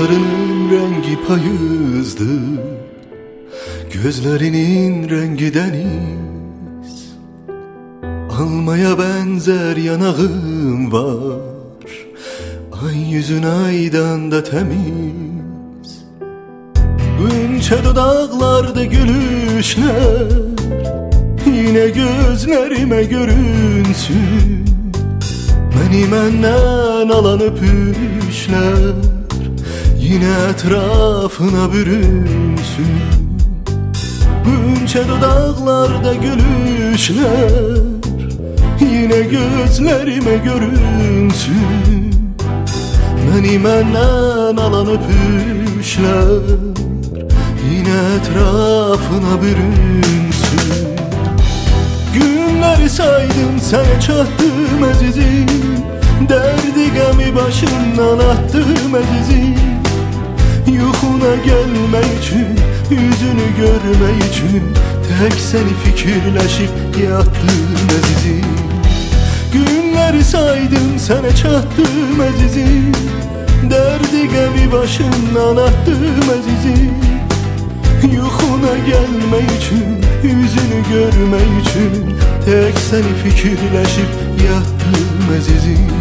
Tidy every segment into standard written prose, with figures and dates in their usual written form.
Saçlarının rengi payızdı, gözlerinin rengi deniz. Almaya benzer yanağım var, ay yüzün aydan da temiz. Günçe dudaklarda gülüşler, yine gözlerime görünsün. Beni menden alan öpüşler, yine etrafına bürünsün. Günçe dudaklarda gülüşler, yine gözlerime görünsün. Beni menden alan öpüşler, yine etrafına bürünsün. Günleri saydım, sana çattım azizim. Derdi gemi başımdan attım azizim. Yuhuna gelme için, yüzünü görme için, tek seni fikirleşip yattım azizim. Günleri saydım, sana çattım azizim. Derdi gemi başımdan attım azizim. Yuhuna gelme için, yüzünü görme için, tek seni fikirleşip yattım azizim.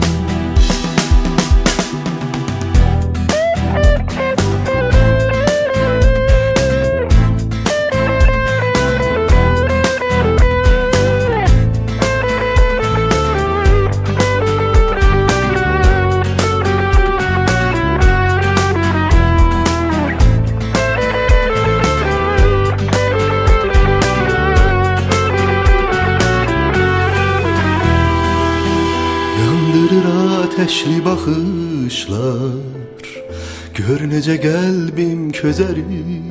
Ateşli bakışlar, gör nece kalbim közerir.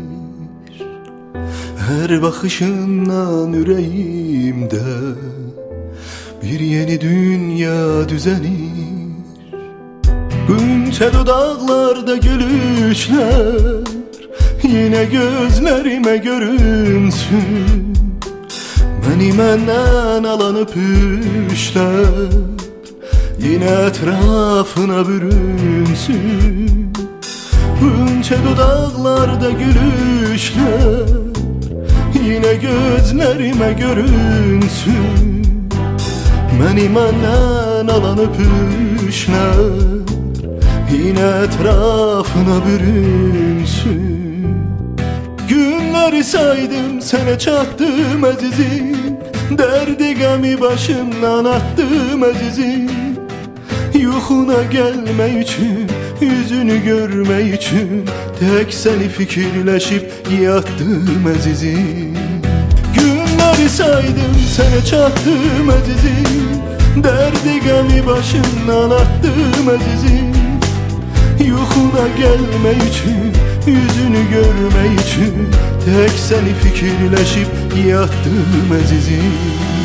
Her bakışından yüreğimde bir yeni dünya düzenir. Günçe dudaklarda gülüşler, yine gözlerime görünsün. Beni menden alan öpüşler, yine etrafına bürünsün. Günçe dudaklarda gülüşler, yine gözlerime görünsün. Beni menden alan öpüşler, yine etrafına bürünsün. Günleri saydım, sana çattım azizim. Derdi gemi başımdan attım azizim. Yuhuna gelme için, yüzünü görme için, tek seni fikirleşip yattım azizim. Günleri saydım, sana çattım azizim. Derdi gemi başımdan attım azizim. Yuhuna gelme için, yüzünü görme için, tek seni fikirleşip yattım azizim.